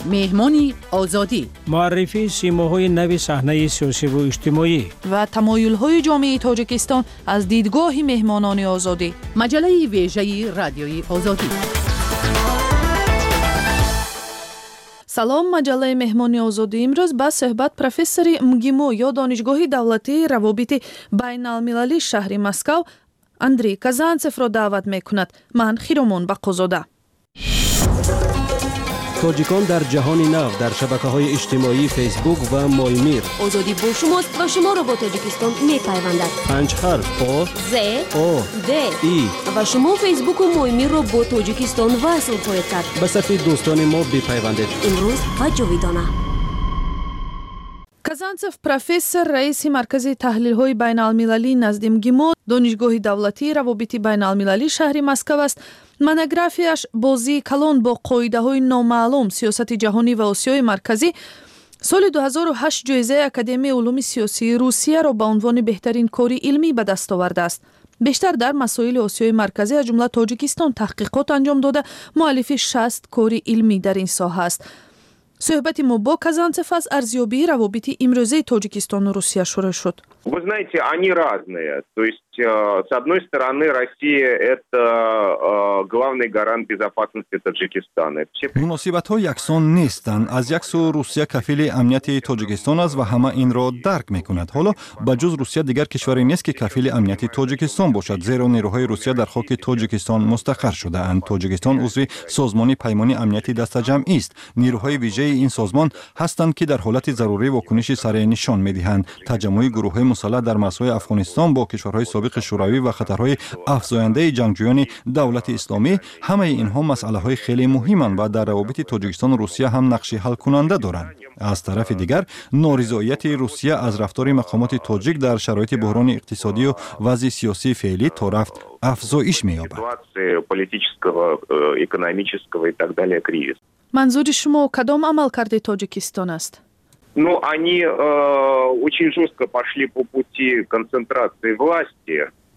مهمانی آزادی، معرفی سیماهای نو صحنه سیاسی و اجتماعی و تمایل‌های جامعه تاجیکستان از دیدگاه مهمانان آزادی. مجله ویژه رادیوی آزادی. سلام، مجله مهمانی آزادی امروز با صحبت پروفسور مگیمو یا دانشگاه دولتی روابط بین المللی شهر مسکو اندری کازانتسف را دعوت میکند. من خیرمون بقازاده. تاجیکان در جهان نو در شبکه‌های اجتماعی فیسبوک و مایمیر. آزادی با شماست و شما را با تاجیکستان می‌پیوندد. 5 حرف آ ز آ د ای و شما فیسبوک و مایمیر را با تاجیکستان وصل خواهید کرد. به صفحه دوستان ما بپیوندید. امروز و جاویدانه. کازانتسف پروفسور رئیس مرکز تحلیل‌های بین‌المللی نزد مگیمو دانشگاه دولتی روابط بین‌المللی شهر مسکو است. монографияш бозии калон бо қоидаҳои номаълум сиёсати ҷаҳонӣ ва осиёи марказӣ соли 2008 ҷоизаи академияи улуми сиёсии русияро ба унвони беҳтарин кори илмӣ ба даст овардааст. бештар дар масоили осиёи марказӣ аз ҷумла тоҷикистон таҳқиқот анҷом дода муаллифи 60 кори илмӣ дар ин соҳа аст. суҳбати мо бо Казанцев аз арзёбии равобити имрӯзаи Тоҷикистону Русия шурӯъ шуд. Вы знаете, они разные. То есть, с одной стороны, Россия – это главный гарант безопасности Таджикистана. муносибатҳо яксон нестанд. аз як сӯ Русия кафили амнияти Тоҷикистон аст ва ҳама инро дарк мекунад. ҳоло ба ҷуз Русия дигар кишваре нест ки кафили амнияти Тоҷикистон бошад, зеро нерӯҳои Русия дар хоки Тоҷикистон мустақар шудаанд. Тоҷикистон узви созмони паймони амнияти дастаҷамъист. нерӯҳои вижаи ин созмон ҳастанд ки дар ҳолати зарурӣ вокуниши сареъ нишон медиҳанд. таҷаммӯи гурӯҳҳои мусаллаҳ дар марзҳои Афғонистон бо кишварҳои собиқи шӯравӣ ва хатарҳои афзояндаи ҷангҷӯёни давлати исломӣ, ҳамаи инҳо масъалаҳои хеле муҳиманд ва дар равобити Тоҷикистону Русия ҳам нақши ҳалкунанда доранд. аз тарафи дигар, норизоияти Русия аз рафтори мақомоти тоҷик дар шароити буҳрони иқтисодию вазъи сиёсии феълӣ то рафт афзоиш меёбад. манзури шумо кадом амалкарди Тоҷикистон аст? Ну, они очень жестко пошли по пути концентрации власти,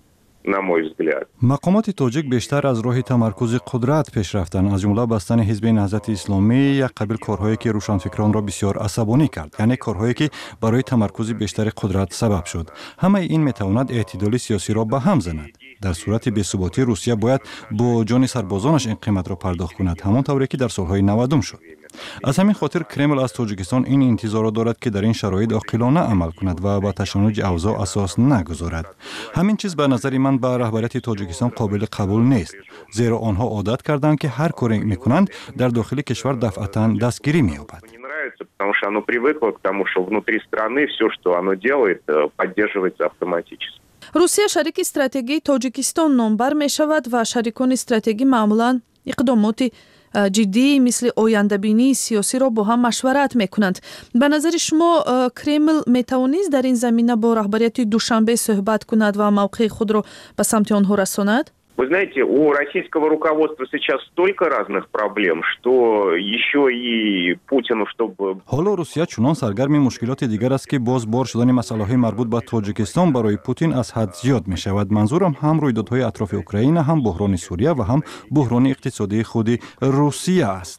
на мой взгляд. мақомоти тоҷик бештар аз роҳи тамаркузи қудрат пеш рафтанд, аз ҷумла бастани ҳизби наҳзати исломӣ, як қабил корҳое ки рӯшанфикронро бисёр асабонӣ кард, яъне корҳое ки барои тамаркузи бештари қудрат сабаб шуд. ҳамаи ин метавонад эътидоли сиёсиро ба ҳам занад. дар сурати бесуботӣ Русия бояд бо ҷони сарбозонаш ин қиматро пардохт кунад, ҳамон тавре ки дар солҳои 90 шуд. аз ҳамин хотир Кремл аз Тоҷикистон ин интизорро дорад ки дар ин шароит оқилона амал кунад ва ба ташаннуҷи авзо асос нагузорад. ҳамин чиз ба назари ман ба раҳбарияти Тоҷикистон қобили қабул нест, зеро онҳо одат карданд ки ҳар коре мекунанд дар дохили кишвар дафъатан дастгирӣ меёбад. Потому что оно привыкло к тому, что внутри страны все, что оно делает, поддерживается автоматически. русия шарики стратегии Тоҷикистон номбар мешавад ва шарикони стратегӣ маъмулан иқдомоти ҷиддии мисли ояндабинии сиёсиро бо ҳам машварат мекунанд. ба назари шумо Кремл метавонист дар ин замина бо раҳбарияти Душанбе суҳбат кунад ва мавқеи худро ба самти онҳо расонад? Вы знаете, у российского руководства сейчас столько разных проблем, что еще и Путину, чтобы... ҳоло Русия чунон саргарми мушкилоти дигар аст ки боз бор шудани масъалаҳои марбут ба Тоҷикистон барои Путин аз ҳад зиёд мешавад. манзурам ҳам рӯйдодҳои атрофи Украина, ҳам буҳрони Сурия ва ҳам буҳрони иқтисодии худи Русия аст.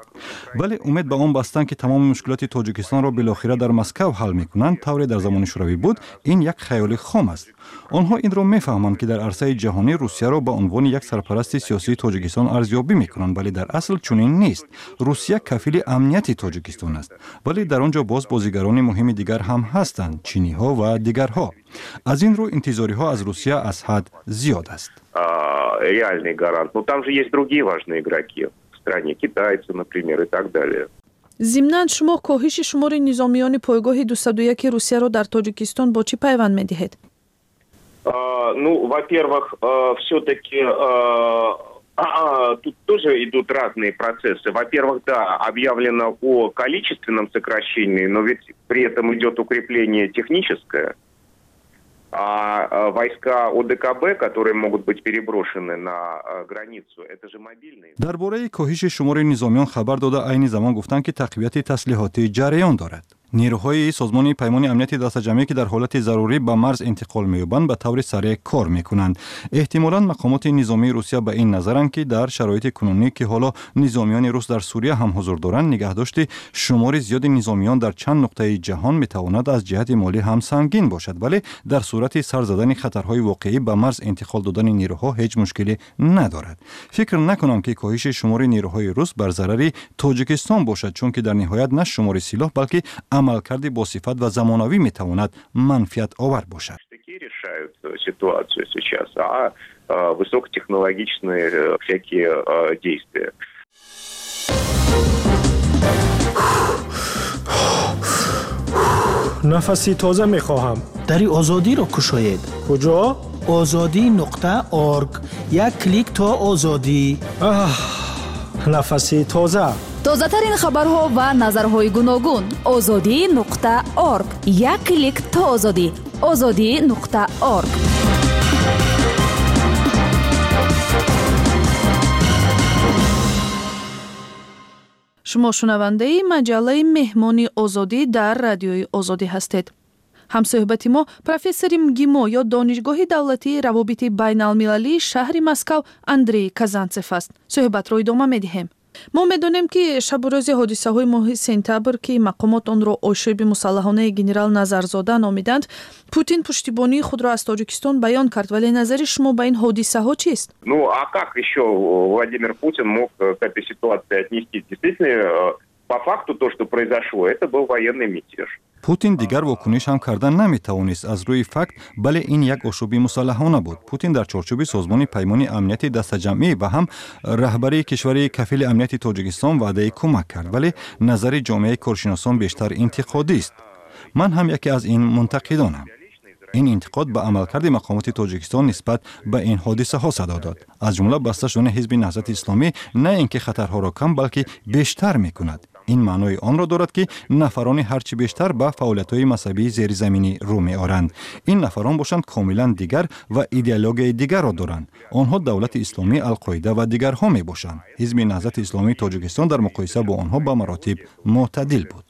вале умед ба он бастанд ки тамоми мушкилоти Тоҷикистонро билохира дар Москав ҳал мекунанд, тавре дар замони шӯравӣ буд, ин як хаёли хом аст. онҳо инро мефаҳманд ки дар арсаи ҷаҳонӣ Русияро ба унвони як сарпарасти сиёсии Тоҷикистон арзёбӣ мекунанд, вале дар асл чунин нест. Русия кафили амнияти Тоҷикистон аст, вале дар он ҷо боз бозигарони муҳими дигар ҳам ҳастанд, чиниҳо ва дигарҳо. аз ин рӯ интизориҳо аз Русия аз ҳад зиёд аст. Реальный гарант. Но там же есть другие важные игроки. Китайцы, например, и так далее. зимнан шумо коҳиши шумори низомиёни пойгоҳи 201 Русияро дар Тоҷикистон бо чӣ пайванд медиҳед? Ну, во-первых, все-таки тут тоже идут разные процессы. Во-первых, да, объявлено о количественном сокращении, но ведь при этом идет укрепление техническое. А войска ОДКБ, которые могут быть переброшены на границу, это же мобильные. дар бораи коҳиши шумори низомиён хабар дода айни замон гуфтанд ки тақвияти таслиҳотӣ ҷараён дорад. نیروهای سازمان پیمان امنیت دسته‌جمعی که در حالت ضروری به مرز انتقال می‌یابند به طور سریع کار می‌کنند. احتمالاً مقامات نظامی روسیه به این نظرند که در شرایط کنونی که حالا نظامیان روس در سوریه هم حضور دارند، نگهداشت شمار زیاد نظامیان در چند نقطه جهان می‌تواند از جهت مالی هم سنگین باشد، ولی در صورت سر زدن خطرهای واقعی به مرز انتقال دادن نیروها هیچ مشکلی ندارد. فکر نکنم که کاهش شمار نیروهای روس بر ضرر تاجیکستان باشد، چون که در نهایت نه شمار سلاح بلکه عملکرد با صفت و زمانوی میتواند منفعت آور باشد. Решают ситуацию сейчас, а высокотехнологичные всякие действия. نفسی تازه میخواهم. دری آزادی را کشاید. کجا؟ azadi.org. یک کلیک تا آزادی. نفسی تازه. تازه ترین خبرها و نظرهای گوناگون. azadi.org. یک کلیک تا آزادی. azadi.org. شما شنونده مجله مهمانی آزادی در رادیوی آزادی هستید. همصحبت ما پروفسور МГИМО یا دانشگاه دولتی روابط بین المللی شهر مسکو اندری کازانتسف است. صحبت را ادامه می‌دهیم. ما می‌دانیم که شب و روز حادثه‌های ماه سپتامبر که مقامات آن را آشوب مسلحانه گنرال نظرزاده نامیدند، پوتین پشتیبانی خود را از تاجیکستان بیان کرد، ولی نظر شما به این حادثه‌ها چیست؟ Ну, а как еще Владимир Путин мог к этой ситуации отнестись? Действительно, по факту то, что произошло, это был военный мятеж. پوتین دیگر واکنش هم کردن نمیتوانست از روی فکت، بله این یک آشوبی مسلحانه بود. پوتین در چارچوب سازمان پیمان امنیت دسته‌جمعی و هم رهبری کشور کفیل امنیت تاجیکستان وعده کمک کرد، ولی نظر جامعه کارشناسان بیشتر انتقادی است. من هم یکی از این منتقدانم. این انتقاد به عملکرد مقامات تاجیکستان نسبت به این حادثه ها صدا داد. از جمله بسته شدن حزب نهضت اسلامی نه اینکه خطرها را کم بلکه بیشتر میکند. این معنای آن را دارد که نفران هرچی بیشتر به فعالیت‌های مذهبی زیرزمینی رو می‌آورند. این نفران باشند کاملا دیگر و ایدئولوژی دیگر را دارند. آنها دولت اسلامی، القاعده و دیگرها میباشند. حزب نهضت اسلامی تاجیکستان در مقایسه با آنها به مراتب معتدل بود.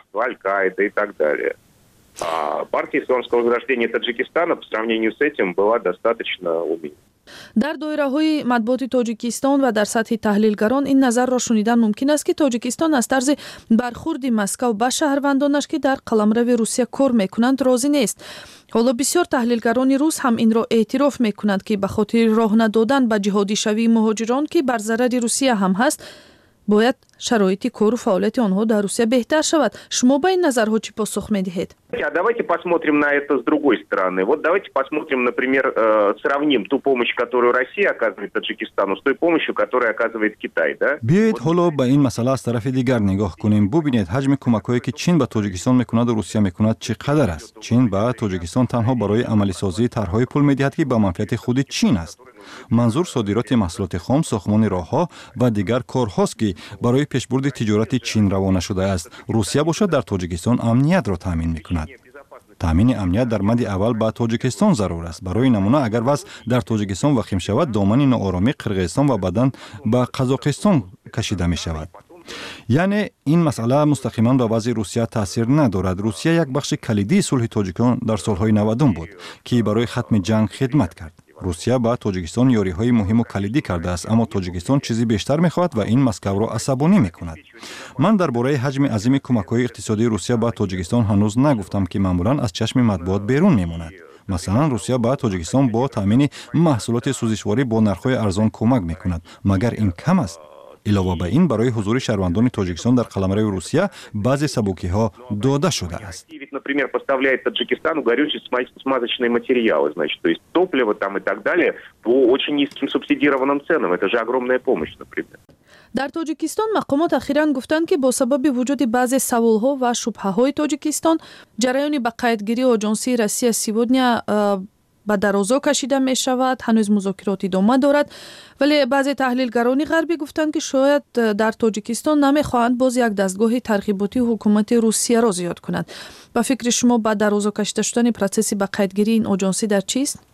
Партия исламского возрождения Таджикистана по сравнению с этим была достаточно умеренной. در دایره‌های مطبوعات تاجیکستان و در سطح تحلیلگران این نظر را شنیدن ممکن است که تاجیکستان از طرز برخورد مسکو به شهروندانش که در قلمرو روسیه کار میکنند راضی نیست. حالا بسیار تحلیلگران روس هم این را اعتراف میکنند که به خاطر راه ندادن به جهادی شوی مهاجران که بر ضرر روسیه هم هست، باید شرایط کار و فعالیت آنها در روسیه بهتر شود. شما به این نظرها چی پاسخ میدهید؟ Давайте посмотрим на это с другой стороны. Вот давайте посмотрим, например, сравним ту помощь, которую Россия оказывает Таджикистану, с той помощью, которую оказывает Китай, да? بیایید حالا به این مسئله از طرف دیگر نگاه کنیم. ببینید حجم کمک‌هایی که چین به تاجیکستان میکند و روسیه میکند چقدر است. چین به تاجیکستان تنها برای عملی سازی طرح‌های پول میدهد که به منفعت خود چین است. منظور صادرات محصولات خام، ساختمان راه‌ها و دیگر کارهاست که برای پیشبرد تجارت چین روانه شده است. روسیه باشد در تاجیکستان امنیت را تامین میکند. تامین امنیت در مد اول به تاجیکستان ضرور است. برای نمونه اگر وضع در تاجیکستان وخیم شود، دامن ناآرامی قرقیزستان و بعداً به قزاقستان کشیده می شود. یعنی این مسئله مستقیما به وضع روسیه تاثیر ندارد. روسیه یک بخش کلیدی صلح تاجیکستان در سالهای 90 بود که برای ختم جنگ خدمت کرد. روسیه با تاجیکستان یاری‌های مهم و کلیدی کرده است، اما تاجیکستان چیزی بیشتر می‌خواهد و این مسکو را عصبانی می‌کند. من درباره حجم عظیم کمک‌های اقتصادی روسیه با تاجیکستان هنوز نگفتم که معمولاً از چشم مطبوعات بیرون می‌ماند. مثلا روسیه با تاجیکستان با تامین محصولات سوزشواری با نرخ‌های ارزان کمک می‌کند. مگر این کم است؟ علاوه بر این برای حضور شهروندان تاجیکستان در قلمرو روسیه بعضی سبوکی‌ها داده شده است. Например, поставляет Таджикистану горючие смазочные материалы, значит, то есть топливо там и так далее по очень низким субсидированным ценам. Это же огромная помощь, например. در تاجیکستان مقامات اخیراً گفتند که با سبب وجود بعضی سوالها و شبهه‌های تاجیکستان، جریان به قیدگیری آژانسی روسیه سیودنیا به درازا کشیده می شود. هنوز مذاکرات ادامه دارد، ولی بعضی تحلیلگران غربی گفتند که شاید در تاجیکستان نمیخواهند باز یک دستگاه ترغیباتی حکومت روسیه را زیاد کنند. با فکر شما با درازا کشیده شدن پروسس به قیدگیری این آژانسی در چیست؟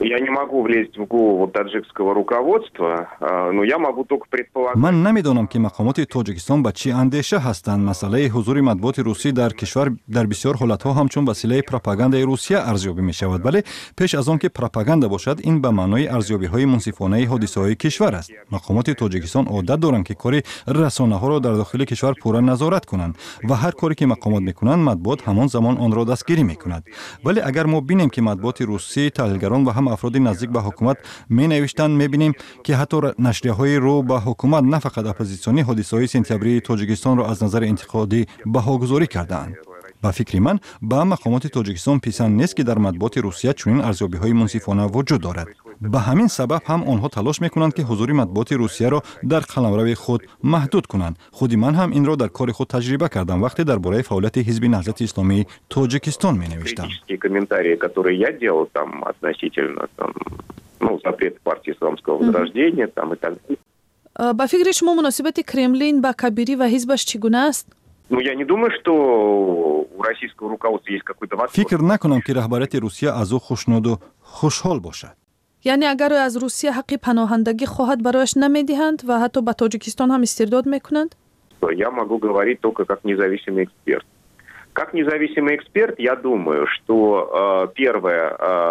Я не могу влезть в голову таджикского руководства, но я могу только предполагать. من نمیدونم که مقامات تاجیکستان به چی اندیشه هستند. مسئله حضور مطبوعات روسی در کشور در بسیار حالت‌ها همچون وسیله پروپاگاندای روسیه ارزیابی می‌شود، ولی پیش از آن که پروپاگاندا باشد این به معنای ارزیابی‌های منصفانه حادثه‌های کشور است. مقامات تاجیکستان عادت دارند که کار رسانه‌ها را در داخل کشور پورا نظارت کنند و هر کاری که مقامات می‌کنند مطبوعات همان زمان آن را دستگیری می‌کند. ولی اگر ما ببینیم که مطبوعات روسی، تحلیلگران و هم افراد نزدیک به حکومت می‌نوشتند، می‌بینیم که حتی نشریه‌های رو به حکومت نه فقط اپوزیسیونی حادثه‌های سپتامبری تاجیکستان را از نظر انتقادی بهاگذاری کردند. با فکر من با مقامات تاجیکستان پسند نیست که در مطبوعات روسیه چنین ارزیابی‌های منصفانه وجود دارد. به همین سبب هم آنها تلاش می‌کنند که حضور مطبوعات روسیه را در قلمرو خود محدود کنند. خود من هم این را در کار خود تجربه کردم وقتی درباره فعالیت حزب نهضت اسلامی تاجیکستان می‌نوشتم. комментарии, которые я делал там относительно запрет партии исламского возрождения там и так далее. با فکر شما مناسبت کرملین با کبیری و حزبش چگونه است؟ Я не думаю, что у российского руководства есть какой-то восторг. فکر نکنم که رهبریت روسیه از او خوشنود و خوشحال باشد. یعنی اگر از روسیه حق پناهندگی خواهد برایش نمیدهند و حتی به تاجیکستان هم استرداد میکنند؟ Я могу говорить только как независимый эксперт. Как независимый эксперт, я думаю, что первое,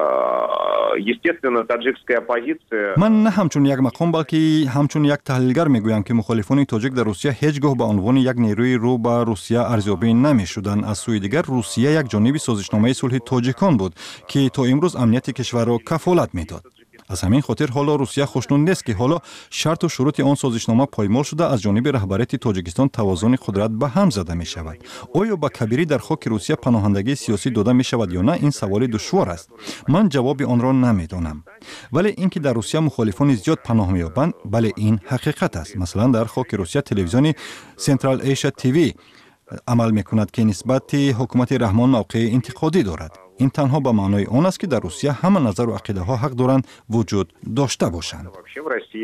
естественно, таджикская оппозиция... من نه همچون یک مقام بلکه همچون یک تحلیلگر میگویم که مخالفان تاجیک در روسیه هیچگاه به عنوان یک نیروی رو به روسیه ارزیابی نمیشدند. از سوی دیگر روسیه یک جانب سازشنامه صلح تاجیکان بود که تا امروز امنیت کشور را کفالت میداد. از همین خاطر حالا روسیه خوشنود نیست که حالا شرط و شروط آن سازشنامه پایمال شده از جانب رهبریت تاجیکستان توازن قدرت به هم زده می شود. آیا به کبیری در خاک روسیه پناهندگی سیاسی داده می شود یا نه؟ این سوال دشوار است. من جواب آن را نمیدانم. ولی اینکه در روسیه مخالفان زیاد پناه می‌یابند، بله این حقیقت است. مثلا در خاک روسیه تلویزیون سنترال ایشیا تیوی عمل می‌کند که نسبت حکومت رحمان موقع انتقادی دارد. این تنها به معنای آن است که در روسیه همه نظر و عقیده ها حق دارند وجود داشته باشند. Вообще в России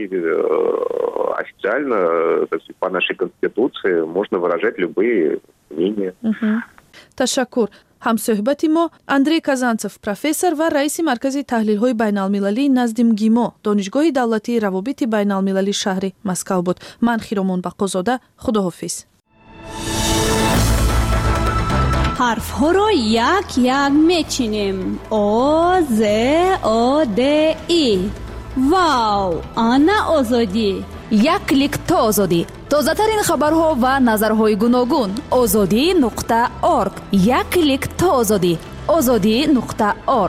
официально, по нашей конституции, можно выражать любые мнения. تشکر. همصحبت ما اندری کازانتسوف پروفسور و رئیس مرکز تحلیل های بین المللی نزد مگیمو دانشگاه دولتی روابط بین المللی شهر مسکو بود. من خیرمان بقازاده، خداحافظ. حرف ها رو یک یک میچینیم. او ز او د ای. واو، آنا آزادی. یک کلیک تا آزادی. تازه ترین خبرها و نظرهای گوناگون. azadi.org. یک کلیک تا آزادی. azadi.org.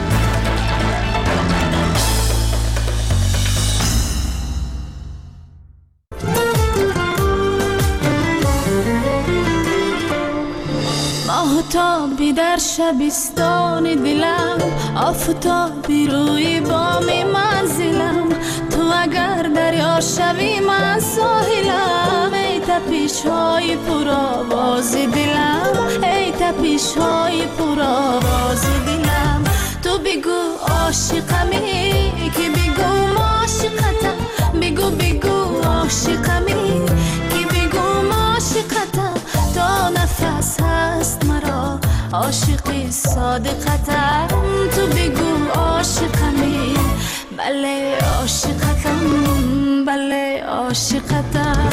آفتابی در شبستان دلم، آفتابی روی بام منزلم، تو اگر دریا شوی من ساحلم. ای تپش های پر آواز دلم، ای تپش های پر آواز دلم. تو بگو عاشقمی که بگو عاشقتم، بگو بگو عاشقمی که بگو عاشقتم. تا نفس هست مرا عاشقی صادقتم. تو بگو عاشقمی، بله عاشقتم، بله عاشقتم.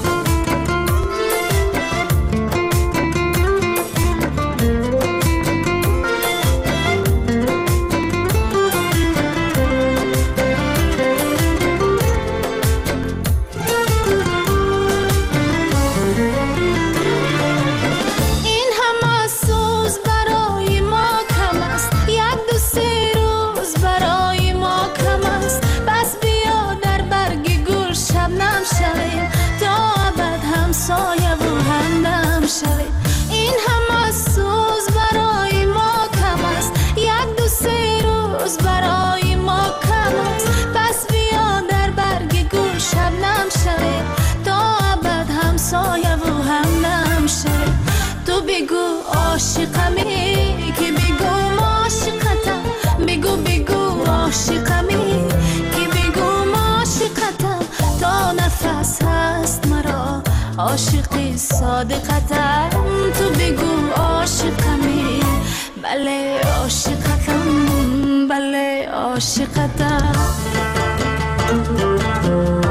این همه سوز برای ما کم است، یک دو سه روز برای ما کم است. پس بیا در برگ گل شبنم شویم، تا ابد همسایه و همدم شویم. تو بگو عاشقمی که بگو عاشقتم، بگو بگو عاشقمی که بگو عاشقتم. تا نفس هست مرا عاشقی صادقتم. تو بگو عاشقمی، بله عاشقتم، بله عاشقتم